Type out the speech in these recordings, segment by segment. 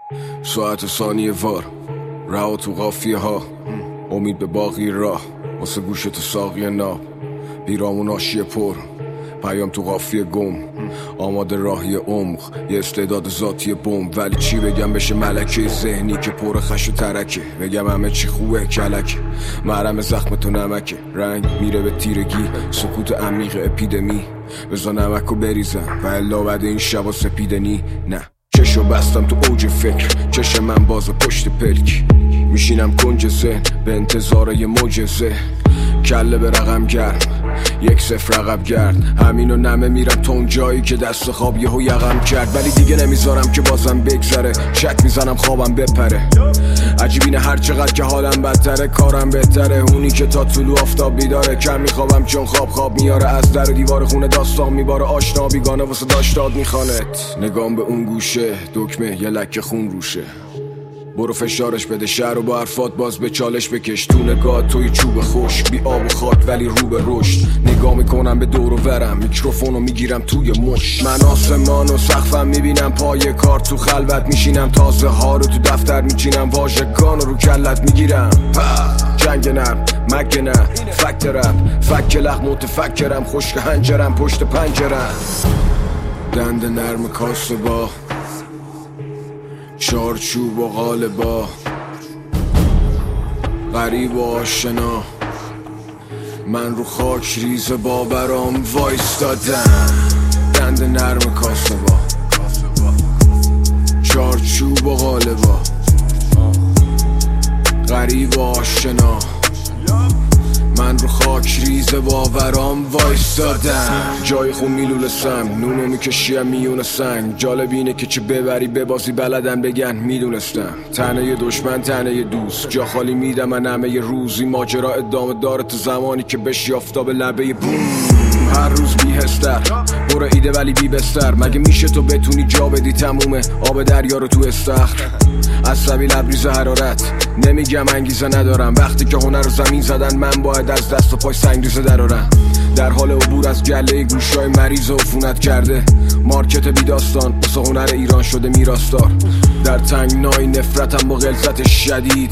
ساعت و ثانیه وار رها تو قافیه ها، امید به باقی راه واسه گوش تو ساقی ناب، بیرامون آشیه پر پیام تو قافیه گم، آماده راهی عمق یه استعداد ذاتی بم. ولی چی بگم بشه ملکه ذهنی که پر خش و ترکه، بگم همه چی خوبه کلک مرهم زخم تو نمکه، رنگ میره به تیرگی سکوت عمیق اپیدمی، بزا نمکو بریزم و الا بعد این شبا سپیدنی. نه چشو بستم تو اوج فکر، چشم من باز پشت پلک، میشینم کنج ذهن به انتظار یه معجزه، کله به رقم گرم 1-0 عقب گرد، همینو نمه میرم تا اون جایی که دست خواب یهو یقم کرد. ولی دیگه نمیذارم که بازم بگذره، شک میزنم خوابم بپره، عجیب اینه هر چقدر که حالم بدتره کارم بهتره، اونی که تا طلوع آفتاب بیداره، کم میخوابم چون خواب میاره، از در و دیوار خونه داستان میباره، آشنا بیگانه واسه داشتاد میخوانت، نگام به اون گوشه دکمه یه لکه خون روشه، برو فشارش بده شهر و با حرفات باز به چالش بکش، تو نگاه توی چوب خشک بی آب و خاک ولی رو به رشد، نگاه میکنم به دور و ورم میکروفونو میگیرم توی مش، من آسمان و سقفم میبینم پای کار، تو خلوت میشینم تازه ها رو تو دفتر میچینم، واژگان رو کلت میگیرم، جنگ نرم مگه نه فکت رپ فک لخ متفکرم، خشک هنجرم پشت پنجرم، دند نرم کاسه با چارچوب و قالبا، غریب و آشنا من رو خاک ریز باورام وایستادم، دند نرم کاسه با چارچوب و قالبا، غریب و آشنا من رو خاک ریز باورام وایستادم، جای خون میلولستم نونو میکشیم میون سنگ، جالب اینه که چه ببری ببازی بلدن بگن میدونستم، تنه دشمن تنه دوست جا خالی میدم من همه روزی، ماجرا ادامه داره تا زمانی که بشی آفتاب لبه بوم، هر روز بیهستر برو ایده ولی بی بستر، مگه میشه تو بتونی جا بدی تمومه آب دریا رو تو استخر، عصبی لبریز حرارت نمیگم انگیزه ندارم، وقتی که هنر رو زمین زدن من باید از دست و پای سنگریزه درارم، در حال عبور از گله گوشای مریض و عفونت کرده، مارکت بی داستان واسه هنر ایران شده میراستار، در تنگنای نفرتم با غلظت شدید،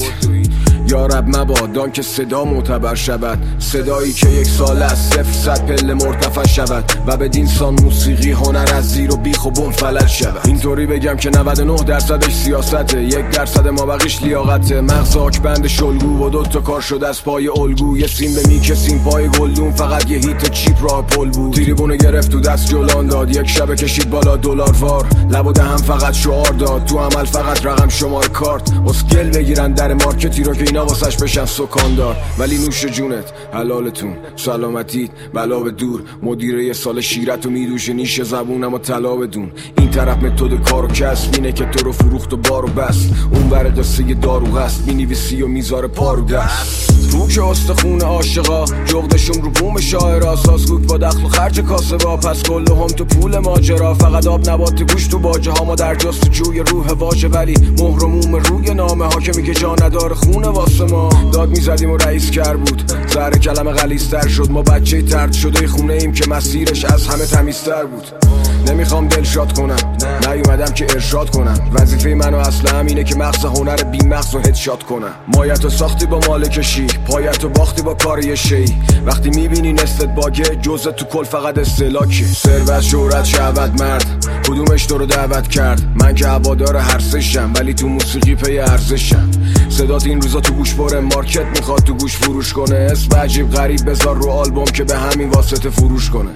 یا رب مبادان که صدا معتبر شود، صدایی که یک سال از 0-100 پله مرتفع شود و به دینسان موسیقی هنر از زیر و بیخ و بم فلج شود، اینطوری بگم که 99% سیاسته، 1% ما بقیش لیاقته، مغز آکبند شلگو و 2 کار شده از پای الگو، یه سیم به میکسیم پای گلدون، فقط یه هیت چیپ راه پل بود، تریبونو گرفت تو دست جولان داد، یک شب کشید بالا دلار وار، لب و دهم فقط شعار داد، تو عمل فقط رقم شمار کارت، اسکل بگیرن در مارکتی رو که اینا واسش بشن سکاندار، ولی نوش جونت حلالتون سلامتیت بلا به دور، مدیره یه سال شیرت و میدوشه نیش زبونم و طلا بدون، این طرف متد کار و کسب اینه که تو رو فروخت و بار و بست، اون بر قصه دارو هست مینویسی و میذاره پارو دست، تو که استخون عاشقا جغدشون رو بوم شاعرا، سازگوک با دخل و خرج کاسه با، پس کله هم تو پول ماجرا، فقط آب نبات گوش تو باجه ها، ما در جستجوی روح واژه ولی مهر و موم روی نامه ها، که میگه جا نداره خونه واسه ما، داد میزدیم و رئیس کر بود زهر کلمه غلیظ‌تر شد، ما بچه طرد شده خونه ایم که مسیرش از همه تمیزتر بود، نمیخوام دلشاد کنم نیومدم که ارشاد کنم، وظیفه منو اصلا همینه که مغز هنر بی مغز و هدشات کنم، مایتو ساختی با مالکشی پایتو باختی با کار یه شی، وقتی میبینی نستت باگه جزء تو کل فقط استهلاکی، ثروت شهرت شهوت مرد کدومش تو رو دعوت کرد، من که هوادار هر سشم ولی تو موسیقی پی ارزشم، صدات این روزا تو گوش بره مارکت میخواد تو گوش فروش کنه، اسم عجیب غریب بذار رو آلبوم که به همین واسطه فروش کنه،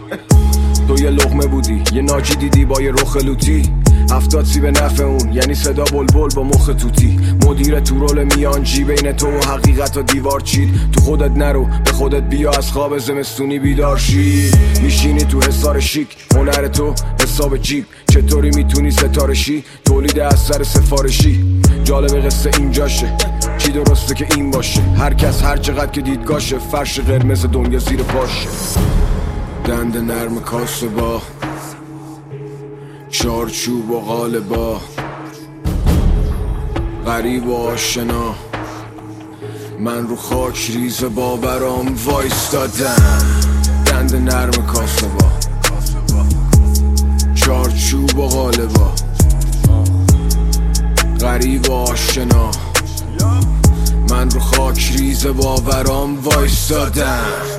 تو یه لقمه بودی یه ناجی دیدی با یه رخ لوتی، 70 سی به نفع اون یعنی صدا بلبل با مخ توتی، مدیر تو رول میانجی بین تو و حقیقت و دیوار چید، تو خودت نرو به خودت بیا از خواب زمستونی بیدار شی، میشینی تو حصار شیک هنر تو حساب جیب، چطوری میتونی ستاره شی تولید اثر سفارشی، جالب قصه اینجاشه چی درسته که این باشه، هر کس هر چقدر که دیدگاشه، فرش قرمز دنیا زیر پاشه، دند نرم کاسه با چارچوب و قالبا، غریب و آشنا من رو خاک ریز باورام وایستادم، دند نرم کاسه با چارچوب و قالبا، غریب و آشنا، من رو خاک ریز باورام وایستادم.